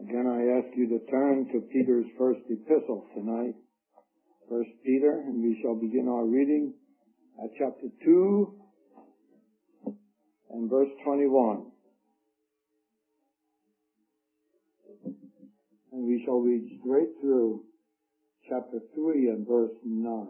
Again, I ask you to turn to Peter's first epistle tonight. 1 Peter, and we shall begin our reading at chapter 2 and verse 21. And we shall read straight through chapter 3 and verse 9.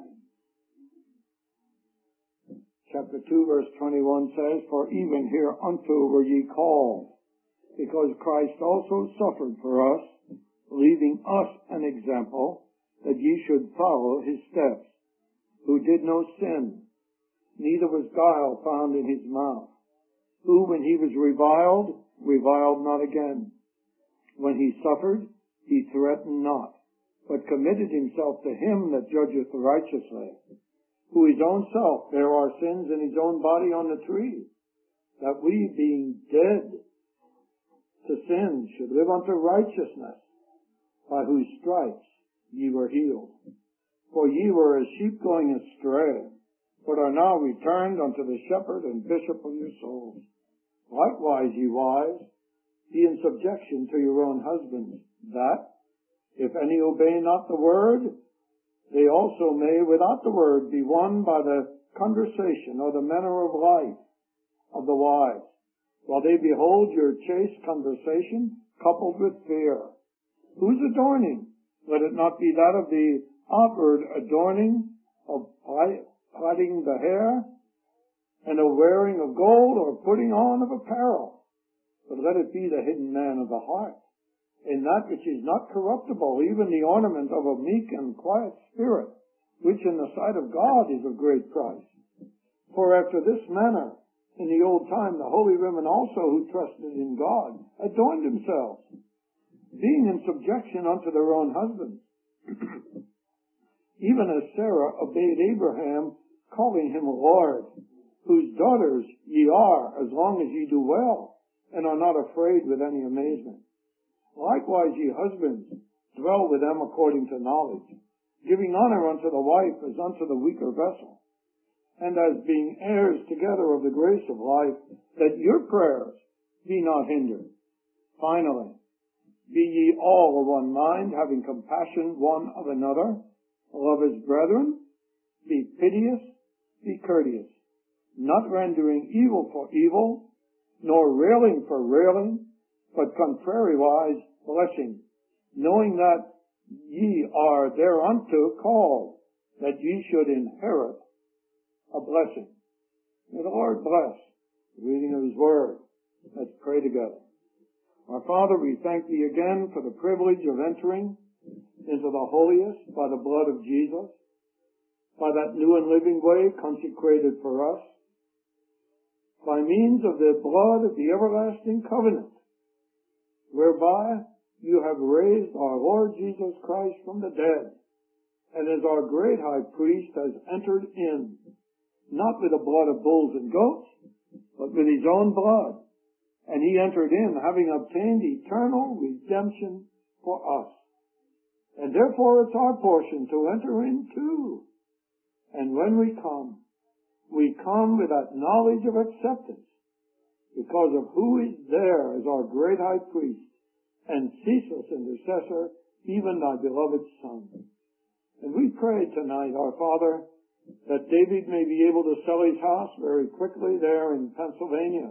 Chapter 2 verse 21 says, "For even hereunto were ye called, because Christ also suffered for us, leaving us an example, that ye should follow his steps, who did no sin, neither was guile found in his mouth, who when he was reviled, reviled not again. When he suffered, he threatened not, but committed himself to him that judgeth righteously, who his own self bare our sins in his own body on the tree, that we, being dead to sin, should live unto righteousness, by whose stripes ye were healed. For ye were as sheep going astray, but are now returned unto the shepherd and bishop of your souls. Likewise, ye wives, be in subjection to your own husbands, that, if any obey not the word, they also may without the word be won by the conversation or the manner of life of the wives, while they behold your chaste conversation coupled with fear. Whose adorning? Let it not be that of the outward adorning of plaiting the hair, and of wearing of gold, or putting on of apparel, but let it be the hidden man of the heart, in that which is not corruptible, even the ornament of a meek and quiet spirit, which in the sight of God is of great price. For after this manner, in the old time, the holy women also who trusted in God adorned themselves, being in subjection unto their own husbands, even as Sarah obeyed Abraham, calling him Lord, whose daughters ye are, as long as ye do well, and are not afraid with any amazement. Likewise, ye husbands, dwell with them according to knowledge, giving honor unto the wife as unto the weaker vessel, and as being heirs together of the grace of life, that your prayers be not hindered. Finally, be ye all of one mind, having compassion one of another, love as brethren, be piteous, be courteous, not rendering evil for evil, nor railing for railing, but contrariwise blessing, knowing that ye are thereunto called, that ye should inherit a blessing." May the Lord bless the reading of his word. Let's pray together. Our Father, we thank thee again for the privilege of entering into the holiest by the blood of Jesus, by that new and living way consecrated for us, by means of the blood of the everlasting covenant, whereby you have raised our Lord Jesus Christ from the dead, and as our great high priest has entered in, not with the blood of bulls and goats, but with his own blood. And he entered in, having obtained eternal redemption for us. And therefore it's our portion to enter in too. And when we come with that knowledge of acceptance, because of who is there as our great high priest and ceaseless intercessor, even thy beloved Son. And we pray tonight, our Father, that David may be able to sell his house very quickly there in Pennsylvania,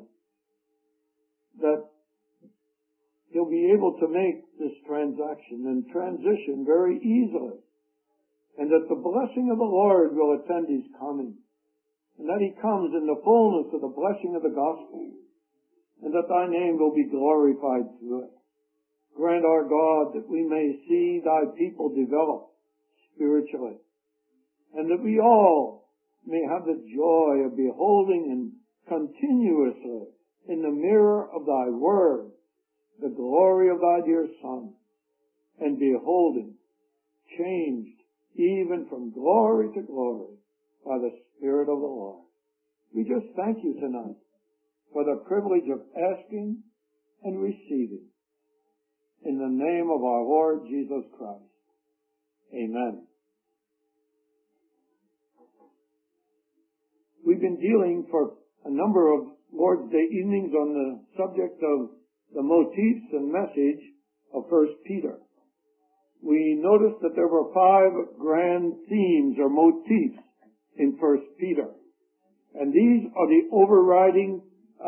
that he'll be able to make this transaction and transition very easily, and that the blessing of the Lord will attend his coming, and that he comes in the fullness of the blessing of the gospel, and that thy name will be glorified through it. Grant, our God, that we may see thy people develop spiritually, and that we all may have the joy of beholding and continuously in the mirror of thy word the glory of thy dear Son, and beholding, changed even from glory to glory by the Spirit of the Lord. We just thank you tonight for the privilege of asking and receiving. In the name of our Lord Jesus Christ. Amen. We've been dealing for a number of Lord's Day evenings on the subject of the motifs and message of 1 Peter, we noticed that there were 5 grand themes or motifs in 1 Peter. And these are the overriding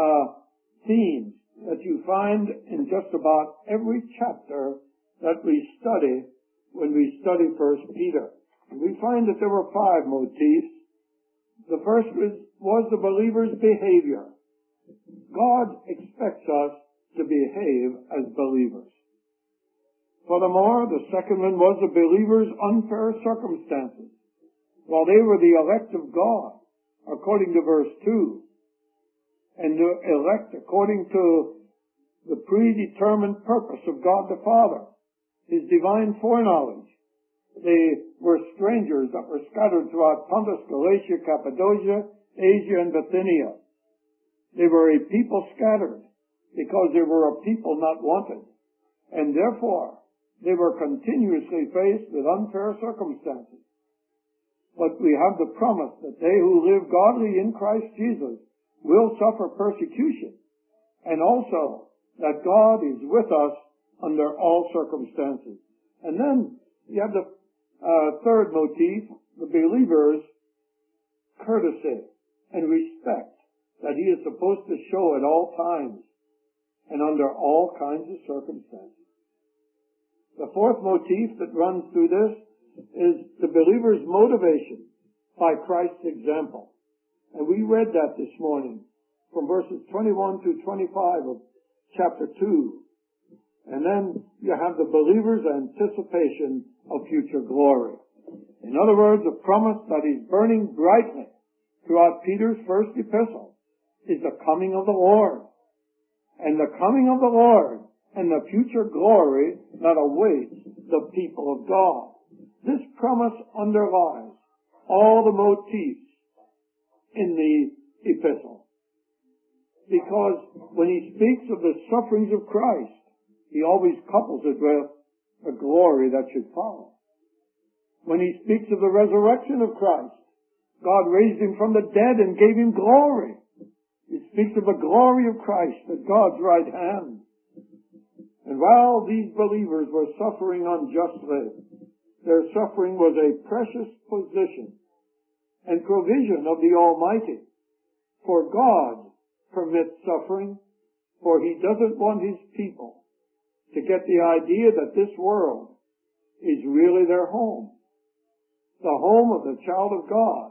themes that you find in just about every chapter that we study when we study 1 Peter. And we find that there were 5 motifs. The first was the believer's behavior. God expects us to behave as believers. Furthermore, the second one was the believer's unfair circumstances. While they were the elect of God, according to verse 2, and the elect according to the predetermined purpose of God the Father, His divine foreknowledge, they were strangers that were scattered throughout Pontus, Galatia, Cappadocia, Asia, and Bithynia. They were a people scattered because they were a people not wanted, and therefore they were continuously faced with unfair circumstances. But we have the promise that they who live godly in Christ Jesus will suffer persecution, and also that God is with us under all circumstances. And then you have the third motif, the believer's courtesy and respect that he is supposed to show at all times and under all kinds of circumstances. The fourth motif that runs through this is the believer's motivation by Christ's example. And we read that this morning from verses 21 to 25 of chapter 2. And then you have the believer's anticipation of future glory. In other words, the promise that is burning brightly throughout Peter's first epistle is the coming of the Lord. And the coming of the Lord and the future glory that awaits the people of God. This promise underlies all the motifs in the epistle. Because when he speaks of the sufferings of Christ, he always couples it with the glory that should follow. When he speaks of the resurrection of Christ, God raised him from the dead and gave him glory. He speaks of the glory of Christ at God's right hand. And while these believers were suffering unjustly, their suffering was a precious position and provision of the Almighty. For God permits suffering, for he doesn't want his people to get the idea that this world is really their home. The home of the child of God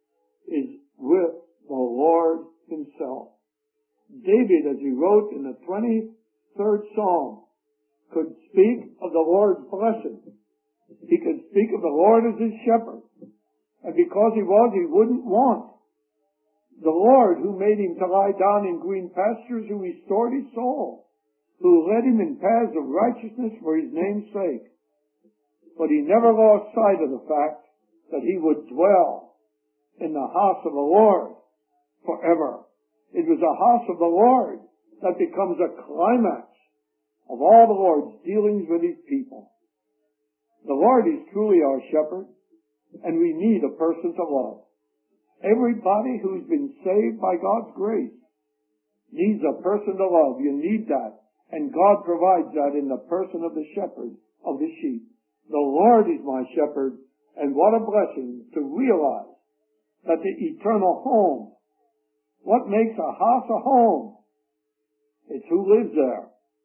is with the Lord himself. David, as he wrote in the 23rd Psalm, could speak of the Lord's blessing. He could speak of the Lord as his shepherd. And because he wouldn't want. The Lord who made him to lie down in green pastures, who restored his soul, who led him in paths of righteousness for his name's sake. But he never lost sight of the fact that he would dwell in the house of the Lord forever. It was the house of the Lord that becomes a climax of all the Lord's dealings with his people. The Lord is truly our shepherd, and we need a person to love. Everybody who's been saved by God's grace needs a person to love. You need that. And God provides that in the person of the shepherd of the sheep. The Lord is my shepherd, and what a blessing to realize that the eternal home, what makes a house a home? It's who lives there.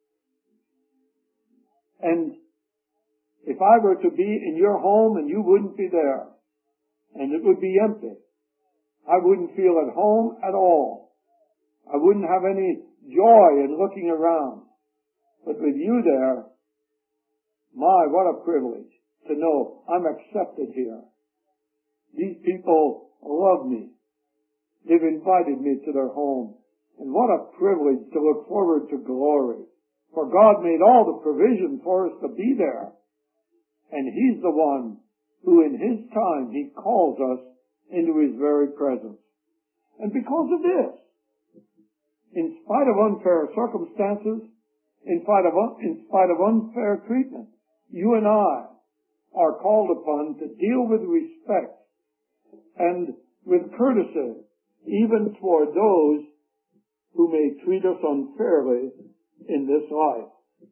And if I were to be in your home and you wouldn't be there, and it would be empty, I wouldn't feel at home at all. I wouldn't have any joy in looking around. But with you there, my, what a privilege to know I'm accepted here. These people love me. They've invited me to their home. And what a privilege to look forward to glory. For God made all the provision for us to be there. And he's the one who in his time, he calls us into his very presence. And because of this, in spite of unfair circumstances, in spite of unfair treatment, you and I are called upon to deal with respect and with courtesy, even toward those who may treat us unfairly in this life. Our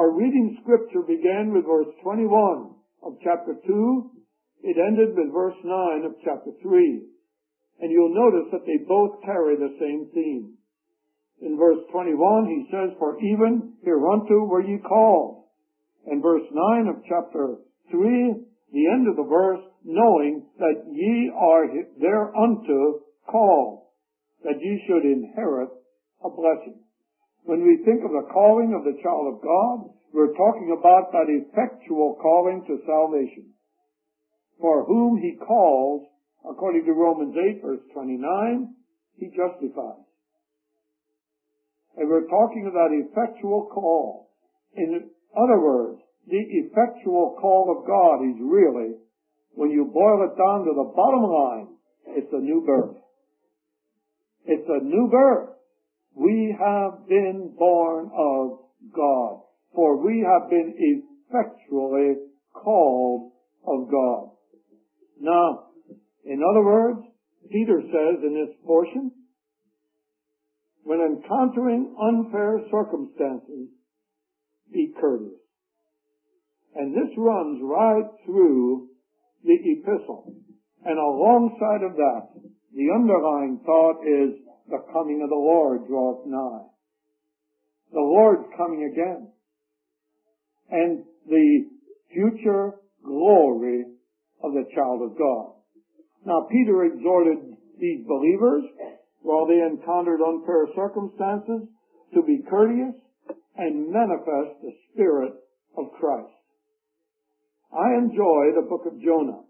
Our reading scripture began with verse 21 of chapter 2. It ended with verse 9 of chapter 3. And you'll notice that they both carry the same theme. In verse 21, he says, "For even hereunto were ye called." And verse 9 of chapter 3, the end of the verse, "knowing that ye are thereunto called, that ye should inherit a blessing." When we think of the calling of the child of God, we're talking about that effectual calling to salvation. For whom he calls, according to Romans 8, verse 29, he justifies. And we're talking of that effectual call. In other words, the effectual call of God is really, when you boil it down to the bottom line, it's a new birth. It's a new birth. We have been born of God, for we have been effectually called of God. Now, in other words, Peter says in this portion, when encountering unfair circumstances, be courteous. And this runs right through the epistle. And alongside of that, the underlying thought is, the coming of the Lord draweth nigh. The Lord's coming again. And the future glory of the child of God. Now, Peter exhorted these believers, while they encountered unfair circumstances, to be courteous and manifest the Spirit of Christ. I enjoy the book of Jonah.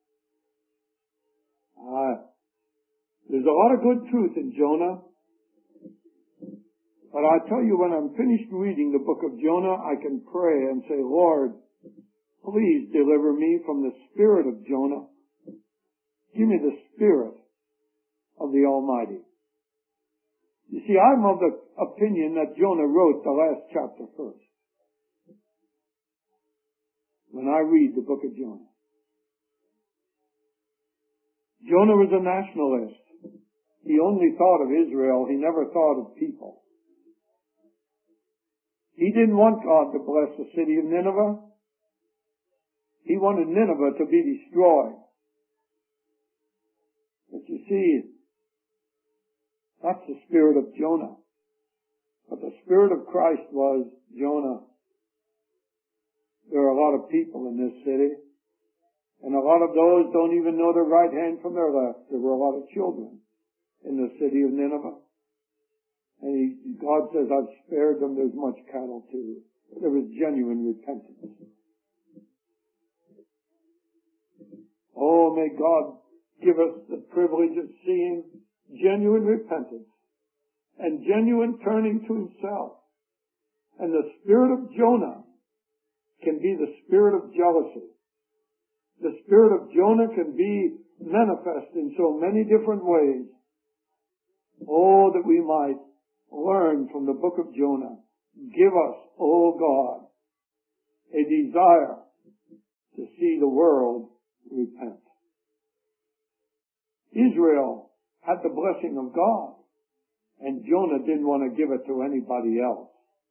There's a lot of good truth in Jonah. But I tell you, when I'm finished reading the book of Jonah, I can pray and say, "Lord, please deliver me from the spirit of Jonah. Give me the spirit of the Almighty." You see, I'm of the opinion that Jonah wrote the last chapter first. When I read the book of Jonah. Jonah was a nationalist. He only thought of Israel. He never thought of people. He didn't want God to bless the city of Nineveh. He wanted Nineveh to be destroyed. But you see, that's the spirit of Jonah. But the spirit of Christ was, Jonah, there are a lot of people in this city, and a lot of those don't even know their right hand from their left. There were a lot of children in the city of Nineveh. And God says, I've spared them. There's much cattle too. There was genuine repentance. Oh, may God give us the privilege of seeing genuine repentance and genuine turning to himself. And the spirit of Jonah can be the spirit of jealousy. The spirit of Jonah can be manifest in so many different ways. Oh, that we might learn from the book of Jonah. Give us, oh God, a desire to see the world repent. Israel had the blessing of God, and Jonah didn't want to give it to anybody else.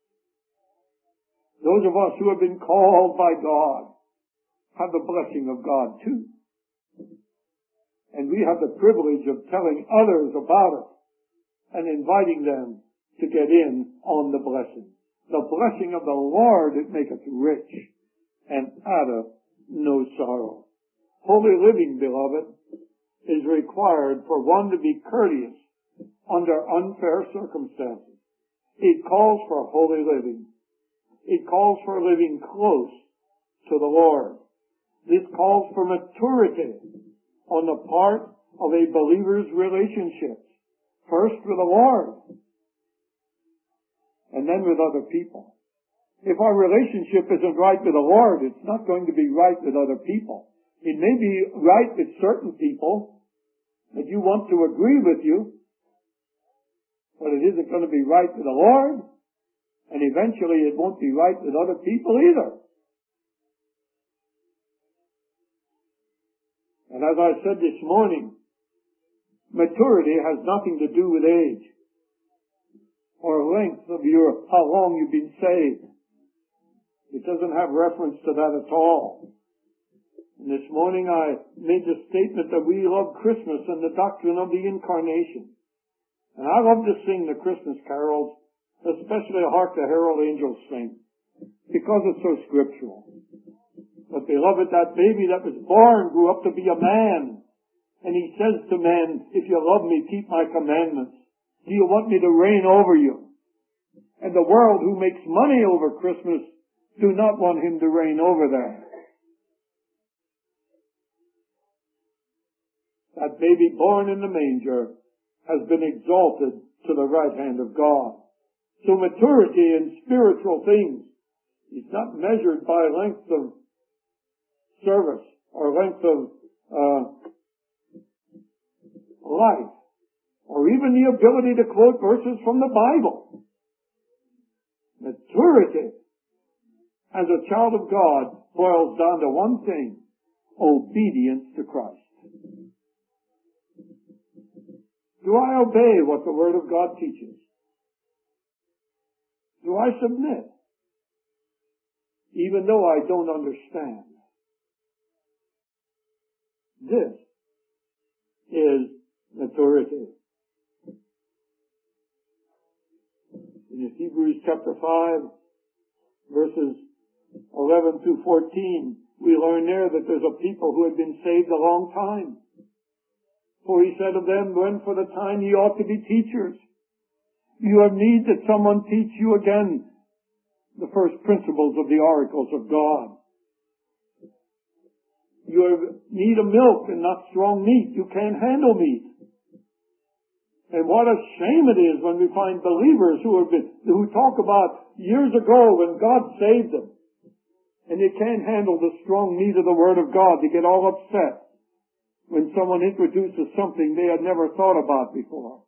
Those of us who have been called by God have the blessing of God too. And we have the privilege of telling others about it and inviting them to get in on the blessing. The blessing of the Lord, it maketh rich and addeth no sorrow. Holy living, beloved, is required for one to be courteous under unfair circumstances. It calls for holy living. It calls for living close to the Lord. This calls for maturity on the part of a believer's relationships. First with the Lord, and then with other people. If our relationship isn't right with the Lord, it's not going to be right with other people. It may be right with certain people that you want to agree with you, but it isn't going to be right with the Lord, and eventually it won't be right with other people either. And as I said this morning, maturity has nothing to do with age or length of how long you've been saved. doesn't have reference to that at all. And this morning I made the statement that we love Christmas and the doctrine of the Incarnation. And I love to sing the Christmas carols, especially Hark the Herald Angels Sing, because it's so scriptural. But beloved, that baby that was born grew up to be a man. And he says to men, if you love me, keep my commandments. Do you want me to reign over you? And the world who makes money over Christmas do not want him to reign over them. That baby born in the manger has been exalted to the right hand of God. So maturity in spiritual things is not measured by length of service or length of life, or even the ability to quote verses from the Bible. Maturity as a child of God boils down to one thing: obedience to Christ. Do I obey what the Word of God teaches? Do I submit, even though I don't understand? This is maturity. In Hebrews chapter 5, verses 11 through 14, we learn there that there's a people who had been saved a long time. For he said of them, when for the time ye ought to be teachers, you have need that someone teach you again the first principles of the oracles of God. You have need of milk and not strong meat. You can't handle meat. And what a shame it is when we find believers who talk about years ago when God saved them, and they can't handle the strong meat of the Word of God. They get all upset when someone introduces something they had never thought about before.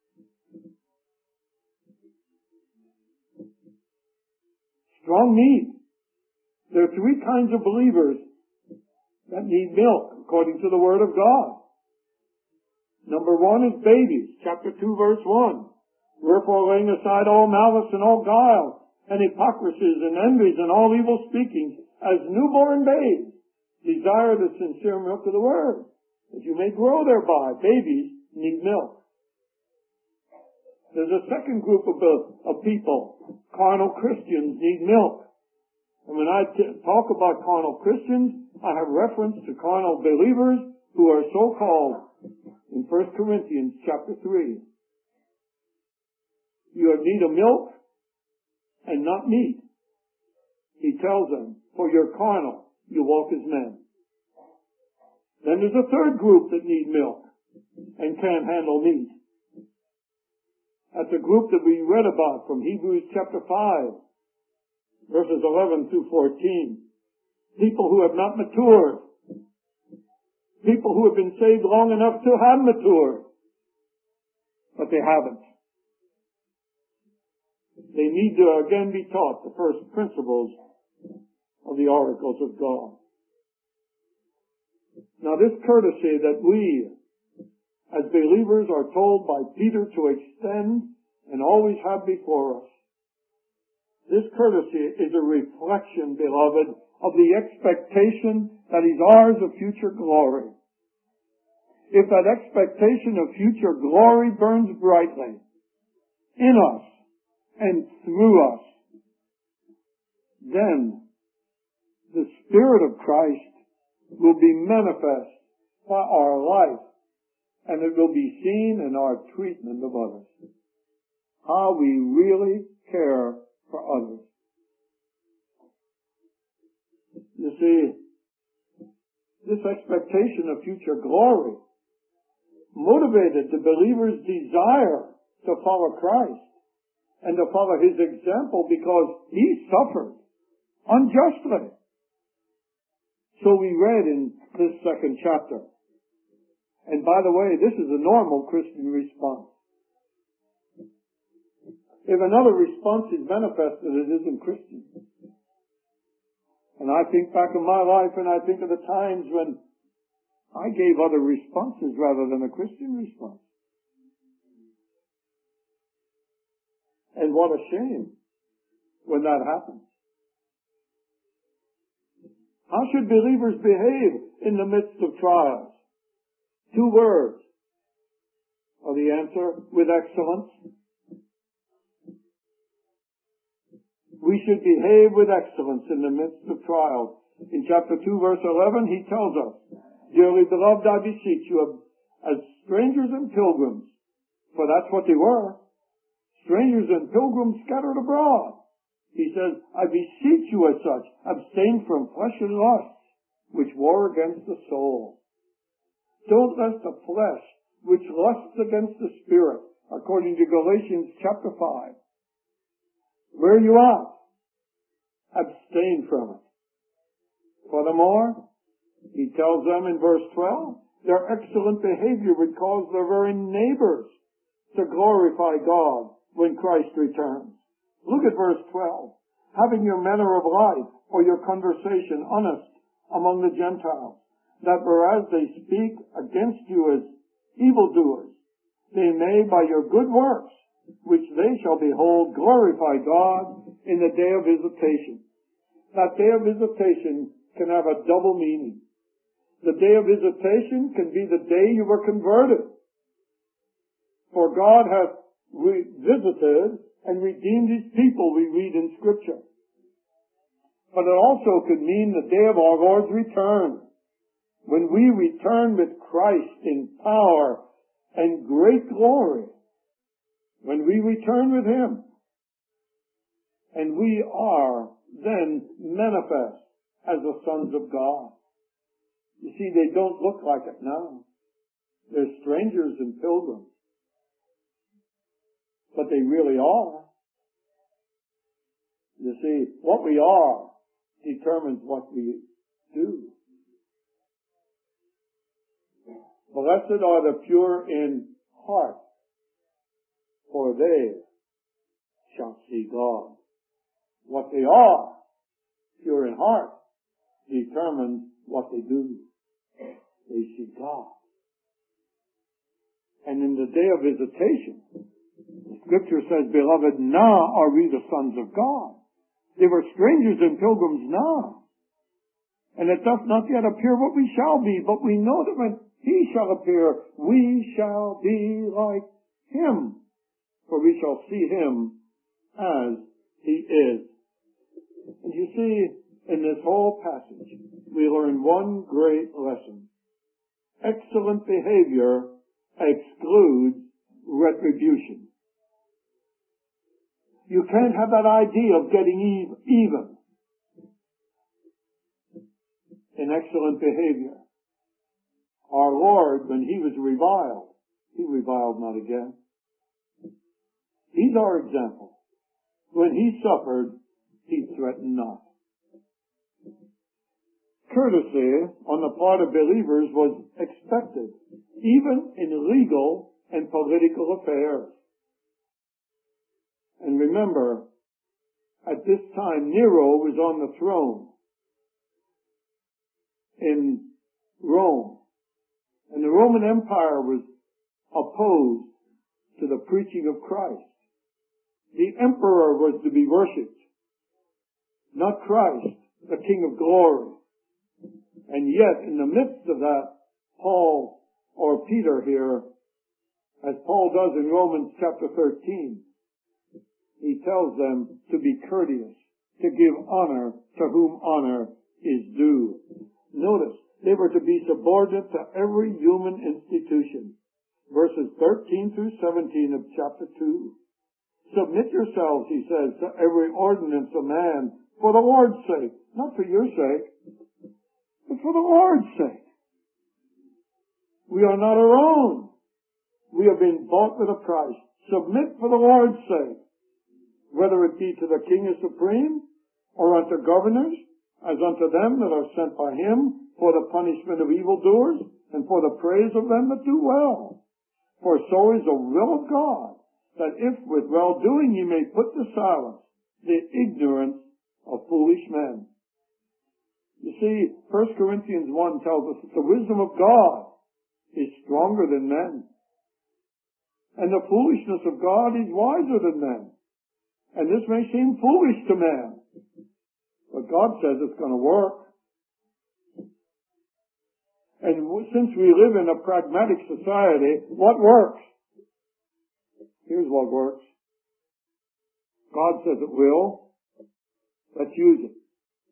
Strong meat. There are three kinds of believers that need milk, according to the Word of God. Number one is babies, chapter 2, verse 1. Wherefore, laying aside all malice and all guile, and hypocrisies and envies and all evil speakings, as newborn babes, desire the sincere milk of the Word, that you may grow thereby. Babies need milk. There's a second group of people. Carnal Christians need milk. And when I talk about carnal Christians, I have reference to carnal believers who are so-called in 1 Corinthians chapter 3. You have need of milk and not meat. He tells them, for you're carnal, you walk as men. Then there's a third group that need milk and can't handle meat. That's a group that we read about from Hebrews chapter 5, verses 11 through 14. People who have not matured. People who have been saved long enough to have matured, but they haven't. They need to again be taught the first principles of the oracles of God. Now this courtesy that we as believers are told by Peter to extend and always have before us, this courtesy is a reflection, beloved, of the expectation that is ours of future glory. If that expectation of future glory burns brightly in us and through us, then the Spirit of Christ will be manifest by our life, and it will be seen in our treatment of others. How we really care for others. You see, this expectation of future glory motivated the believer's desire to follow Christ and to follow His example because He suffered unjustly. So we read in this second chapter. And by the way, this is a normal Christian response. If another response is manifested, it isn't Christian. And I think back in my life and I think of the times when I gave other responses rather than a Christian response. And what a shame when that happens. How should believers behave in the midst of trials? 2 words are the answer: with excellence. We should behave with excellence in the midst of trials. In chapter 2, verse 11, he tells us, "Dearly beloved, I beseech you, as strangers and pilgrims," for that's what they were, strangers and pilgrims scattered abroad. He says, "I beseech you as such, abstain from fleshly lusts, which war against the soul." Don't let the flesh, which lusts against the Spirit, according to Galatians chapter 5. Where you are, abstain from it. Furthermore, he tells them in verse 12, their excellent behavior would cause their very neighbors to glorify God when Christ returns. Look at verse 12. "Having your manner of life or your conversation honest among the Gentiles, that whereas they speak against you as evildoers, they may by your good works, which they shall behold, glorify God in the day of visitation." That day of visitation can have a double meaning. The day of visitation can be the day you were converted. For God hath visited and redeemed his people, we read in Scripture. But it also could mean the day of our Lord's return, when we return with Christ in power and great glory. When we return with him, and we are then manifest as the sons of God. You see, they don't look like it now. They're strangers and pilgrims. But they really are. You see, what we are determines what we do. Blessed are the pure in heart, for they shall see God. What they are, pure in heart, determines what they do. They see God. And in the day of visitation, Scripture says, "Beloved, now are we the sons of God." They were strangers and pilgrims now. And it doth not yet appear what we shall be, but we know that when he shall appear, we shall be like him, for we shall see him as he is. And you see, in this whole passage, we learn one great lesson. Excellent behavior excludes retribution. You can't have that idea of getting even in excellent behavior. Our Lord, when he was reviled, he reviled not again. He's our example. When he suffered, he threatened not. Courtesy on the part of believers was expected, even in legal and political affairs. And remember, at this time, Nero was on the throne in Rome. And the Roman Empire was opposed to the preaching of Christ. The emperor was to be worshipped, not Christ, the King of glory. And yet, in the midst of that, Paul, or Peter here, as Paul does in Romans chapter 13, he tells them to be courteous, to give honor to whom honor is due. Notice, they were to be subordinate to every human institution. Verses 13 through 17 of chapter 2. Submit yourselves, he says, to every ordinance of man for the Lord's sake. Not for your sake, but for the Lord's sake. We are not our own. We have been bought with a price. Submit for the Lord's sake, whether it be to the King as supreme, or unto governors, as unto them that are sent by him, for the punishment of evildoers, and for the praise of them that do well. For so is the will of God, that if with well-doing ye may put to silence the ignorance of foolish men. You see, 1 Corinthians 1 tells us that the wisdom of God is stronger than men. And the foolishness of God is wiser than men. And this may seem foolish to man. But God says it's going to work. And since we live in a pragmatic society, what works? Here's what works. God says it will. Let's use it.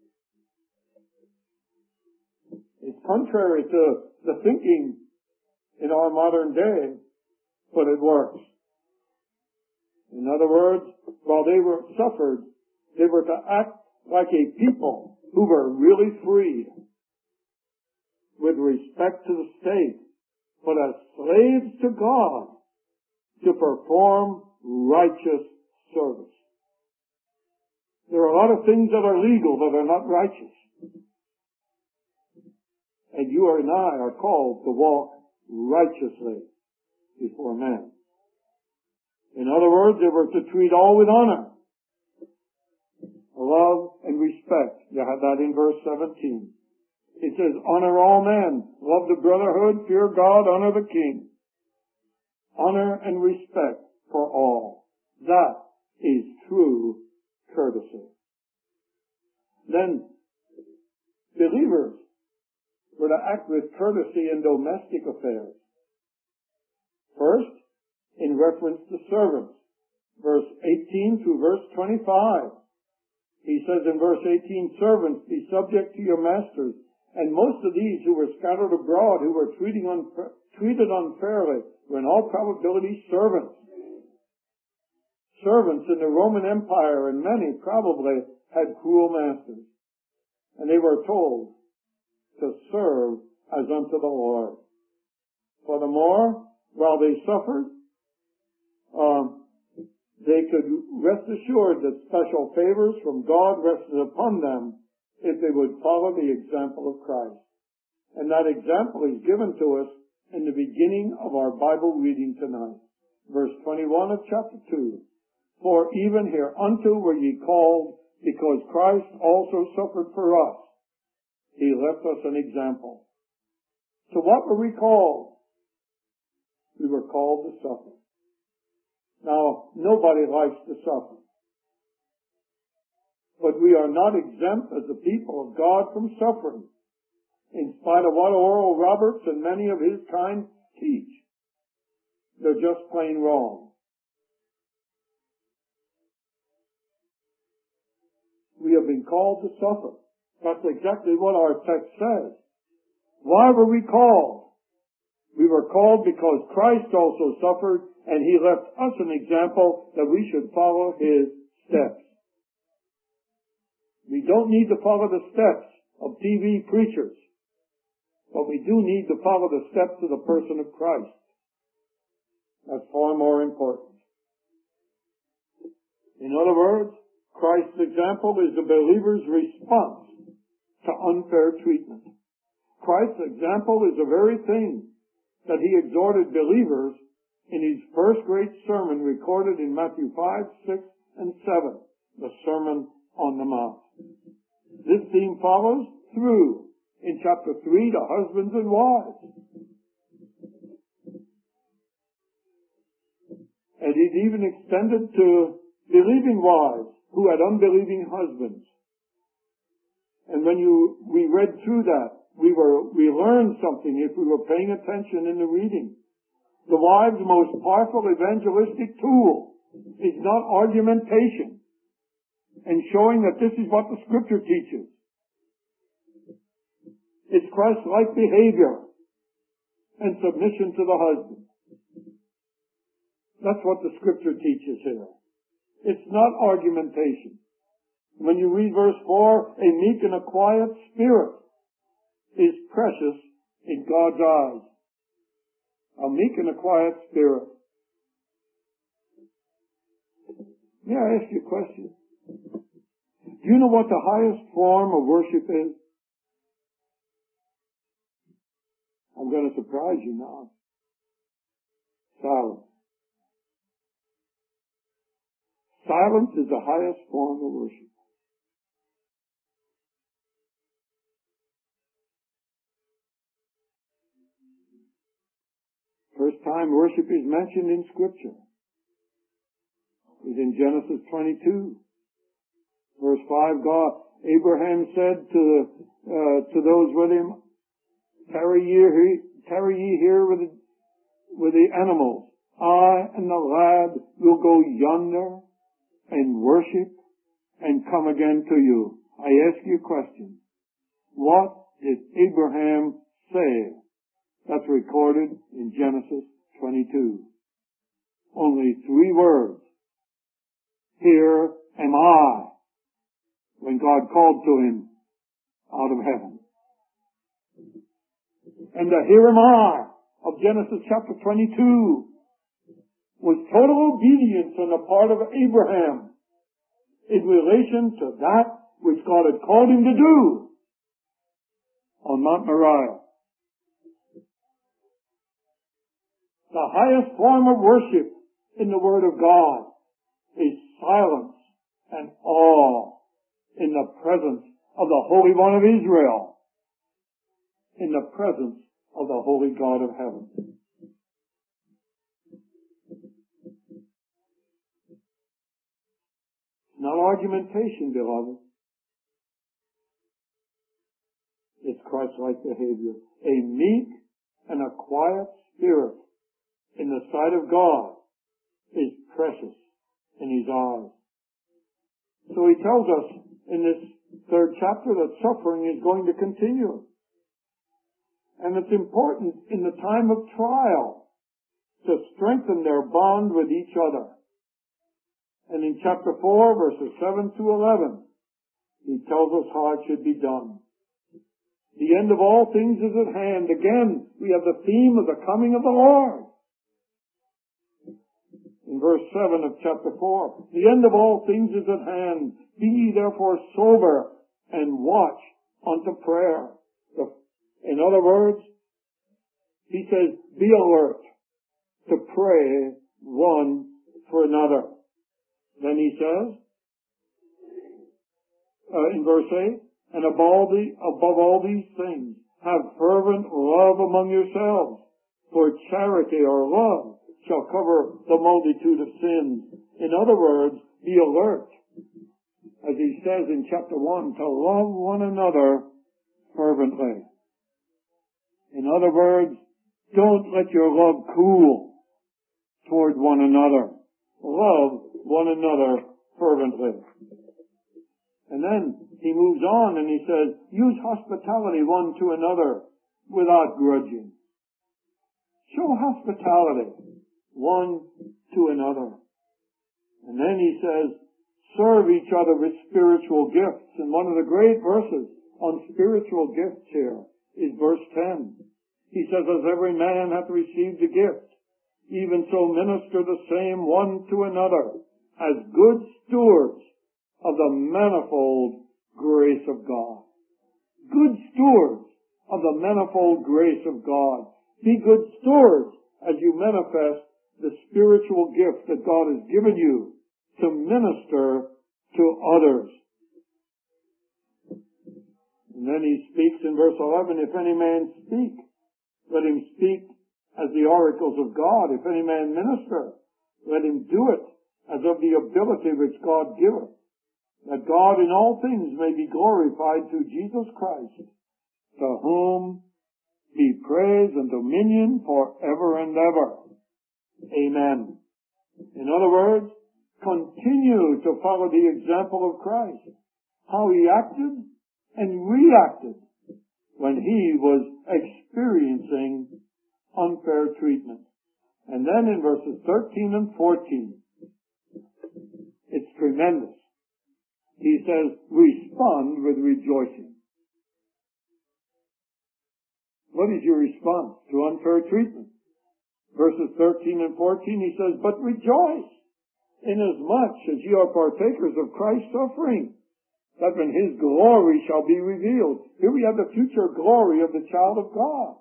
It's contrary to the thinking in our modern day, but it works. In other words, while they were suffered, they were to act like a people who were really free with respect to the state, but as slaves to God to perform righteous service. There are a lot of things that are legal that are not righteous. And you and I are called to walk righteously before men. In other words, they were to treat all with honor, love, and respect. You have that in verse 17. It says, honor all men, love the brotherhood, fear God, honor the king. Honor and respect for all. That is true courtesy. Then, believers were to act with courtesy in domestic affairs. First, in reference to servants. Verse 18 through verse 25. He says in verse 18, servants, be subject to your masters. And most of these who were scattered abroad, who were treated unfairly, were in all probability servants. Servants in the Roman Empire, and many probably had cruel masters. And they were told to serve as unto the Lord. Furthermore, while they suffered, they could rest assured that special favors from God rested upon them if they would follow the example of Christ. And that example is given to us in the beginning of our Bible reading tonight. Verse 21 of chapter 2. For even hereunto were ye called, because Christ also suffered for us. He left us an example. So what were we called? We were called to suffer. Now, nobody likes to suffer. But we are not exempt as the people of God from suffering, in spite of what Oral Roberts and many of his kind teach. They're just plain wrong. We have been called to suffer. That's exactly what our text says. Why were we called? We were called because Christ also suffered, and he left us an example that we should follow his steps. We don't need to follow the steps of TV preachers, but we do need to follow the steps of the person of Christ. That's far more important. In other words, Christ's example is the believer's response to unfair treatment. Christ's example is the very thing that he exhorted believers in his first great sermon recorded in Matthew 5, 6, and 7, the Sermon on the Mount. This theme follows through in chapter 3 to husbands and wives. And it even extended to believing wives who had unbelieving husbands. And when we read through that, we learned something if we were paying attention in the reading. The wife's most powerful evangelistic tool is not argumentation and showing that this is what the Scripture teaches. It's Christ-like behavior and submission to the husband. That's what the Scripture teaches here. It's not argumentation. When you read verse 4, a meek and a quiet spirit is precious in God's eyes. A meek and a quiet spirit. May I ask you a question? Do you know what the highest form of worship is? I'm going to surprise you now. Silence. Silence is the highest form of worship. First time worship is mentioned in Scripture is in Genesis 22. Verse 5, Abraham said to those with him, Tarry ye here with the animals. I and the lad will go yonder and worship and come again to you. I ask you a question. What did Abraham say? That's recorded in Genesis 22. Only 3 words. Here am I, when God called to him out of heaven. And the here am I of Genesis chapter 22 was total obedience on the part of Abraham in relation to that which God had called him to do on Mount Moriah. The highest form of worship in the Word of God is silence and awe in the presence of the Holy One of Israel, in the presence of the Holy God of heaven. Not argumentation, beloved. It's Christ-like behavior. A meek and a quiet spirit in the sight of God is precious in His eyes. So He tells us in this 3rd chapter that suffering is going to continue. And it's important in the time of trial to strengthen their bond with each other. And in chapter 4, verses 7 to 11, He tells us how it should be done. The end of all things is at hand. Again, we have the theme of the coming of the Lord. In verse 7 of chapter 4, the end of all things is at hand. Be ye therefore sober and watch unto prayer. In other words, he says, be alert to pray one for another. Then he says, in verse 8, and above all these things, have fervent love among yourselves, for charity or love shall cover the multitude of sins. In other words, be alert, as he says in chapter 1, to love one another fervently. In other words, don't let your love cool toward one another. Love one another fervently. And then he moves on and he says, use hospitality one to another without grudging. Show hospitality one to another. And then he says, serve each other with spiritual gifts. And one of the great verses on spiritual gifts here is verse 10. He says, as every man hath received a gift, even so minister the same one to another, as good stewards of the manifold grace of God. Good stewards of the manifold grace of God. Be good stewards as you manifest the spiritual gift that God has given you to minister to others. And then he speaks in verse 11, if any man speak, let him speak as the oracles of God. If any man minister, let him do it as of the ability which God giveth, that God in all things may be glorified through Jesus Christ, to whom be praise and dominion forever and ever. Amen. In other words, continue to follow the example of Christ, how he acted and reacted when he was experiencing unfair treatment. And then in verses 13 and 14, it's tremendous. He says, respond with rejoicing. What is your response to unfair treatment? Verses 13 and 14, he says, but rejoice, inasmuch as ye are partakers of Christ's suffering, that when his glory shall be revealed. Here we have the future glory of the child of God.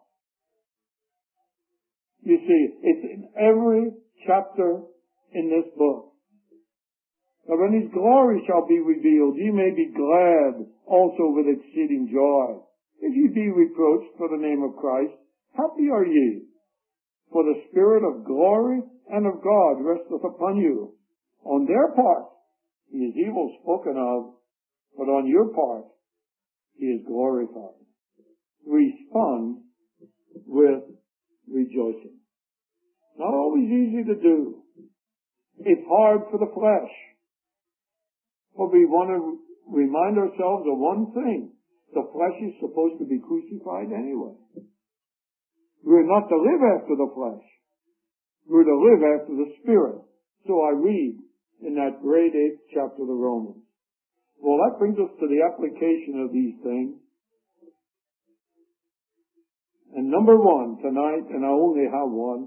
You see, it's in every chapter in this book. That when his glory shall be revealed, ye may be glad also with exceeding joy. If ye be reproached for the name of Christ, happy are ye, for the Spirit of glory and of God resteth upon you. On their part, he is evil spoken of, but on your part, he is glorified. Respond with rejoicing. Not always easy to do. It's hard for the flesh. But we want to remind ourselves of one thing. The flesh is supposed to be crucified anyway. We're not to live after the flesh. We're to live after the Spirit. So I read in that great 8th chapter of the Romans. Well, that brings us to the application of these things. And number one tonight, and I only have one,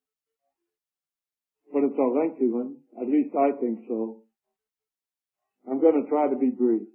but it's a lengthy one, at least I think so. I'm going to try to be brief.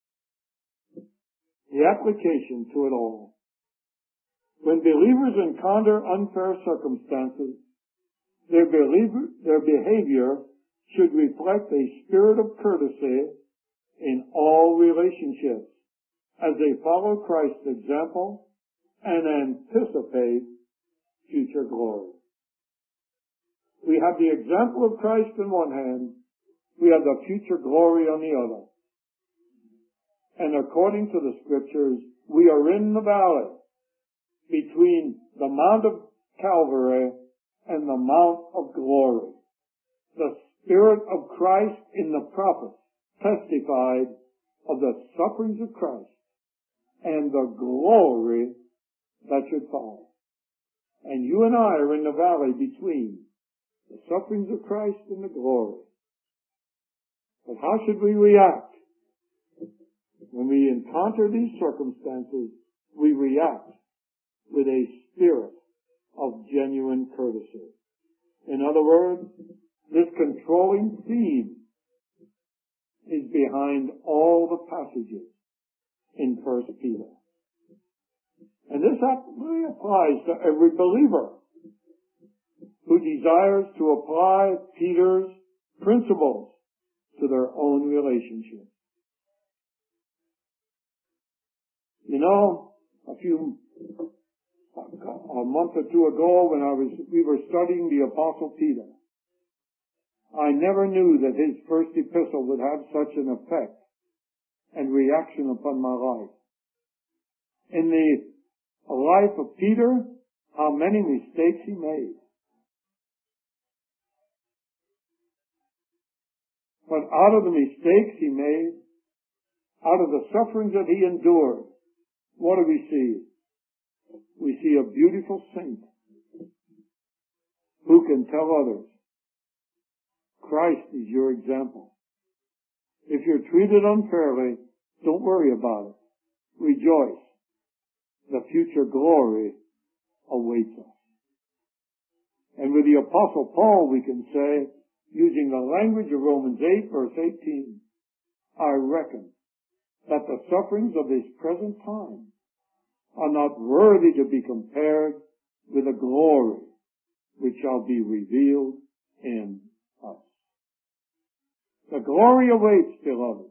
The application to it all. When believers encounter unfair circumstances, their behavior should reflect a spirit of courtesy in all relationships as they follow Christ's example and anticipate future glory. We have the example of Christ in one hand. We have the future glory on the other. And according to the Scriptures, we are in the valley between the Mount of Calvary and the Mount of Glory. The Spirit of Christ in the prophets testified of the sufferings of Christ and the glory that should follow. And you and I are in the valley between the sufferings of Christ and the glory. But how should we react? When we encounter these circumstances, we react with a spirit of genuine courtesy. In other words, this controlling theme is behind all the passages in 1 Peter. And this really applies to every believer who desires to apply Peter's principles to their own relationship. You know, a month or two ago when we were studying the Apostle Peter, I never knew that his first epistle would have such an effect and reaction upon my life. In the life of Peter, how many mistakes he made. But out of the mistakes he made, out of the sufferings that he endured, what do we see? We see a beautiful saint who can tell others, Christ is your example. If you're treated unfairly, don't worry about it. Rejoice. The future glory awaits us. And with the Apostle Paul, we can say, using the language of Romans 8, verse 18, I reckon that the sufferings of this present time are not worthy to be compared with the glory which shall be revealed in us. The glory awaits, beloved.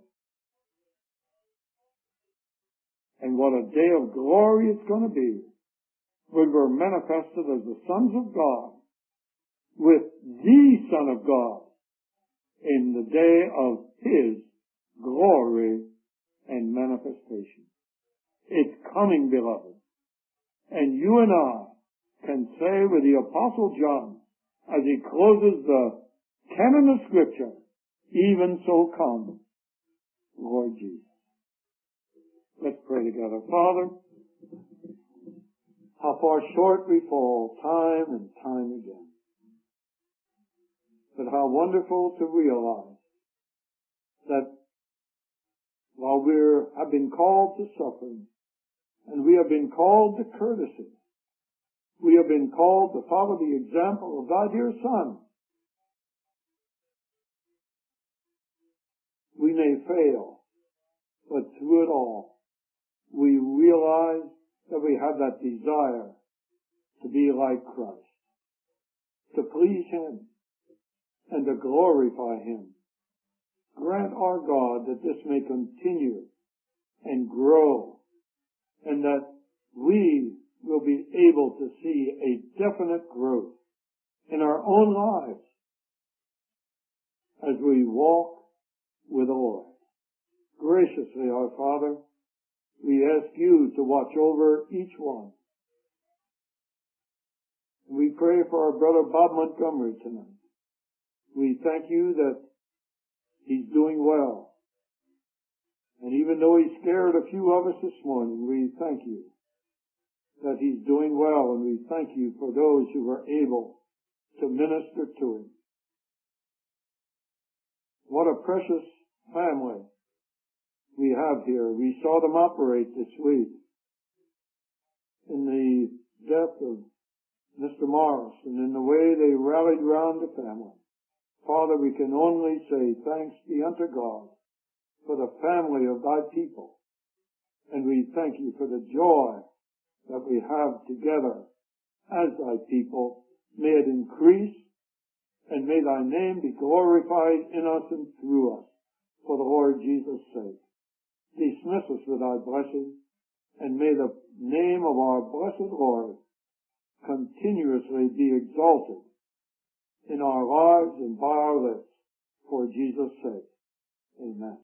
And what a day of glory it's going to be when we're manifested as the sons of God with the Son of God in the day of His glory and manifestation. It's coming, beloved. And you and I can say with the Apostle John, as he closes the canon of Scripture, even so come, Lord Jesus. Let's pray together. Father, how far short we fall time and time again. But how wonderful to realize that while we have been called to suffering, and we have been called to courtesy, we have been called to follow the example of thy dear Son, we may fail, but through it all, we realize that we have that desire to be like Christ, to please Him, and to glorify Him. Grant our God that this may continue and grow, and that we will be able to see a definite growth in our own lives as we walk with the Lord. Graciously, our Father, we ask you to watch over each one We pray for our brother Bob Montgomery tonight. We thank you that he's doing well. And even though he scared a few of us this morning, we thank you that he's doing well, and we thank you for those who were able to minister to him. What a precious family we have here. We saw them operate this week in the death of Mr. Morris and in the way they rallied round the family. Father, we can only say thanks be unto God for the family of thy people. And we thank you for the joy that we have together as thy people. May it increase, and may thy name be glorified in us and through us for the Lord Jesus' sake. Dismiss us with thy blessing, and may the name of our blessed Lord continuously be exalted in our lives and by our lips for Jesus' sake. Amen.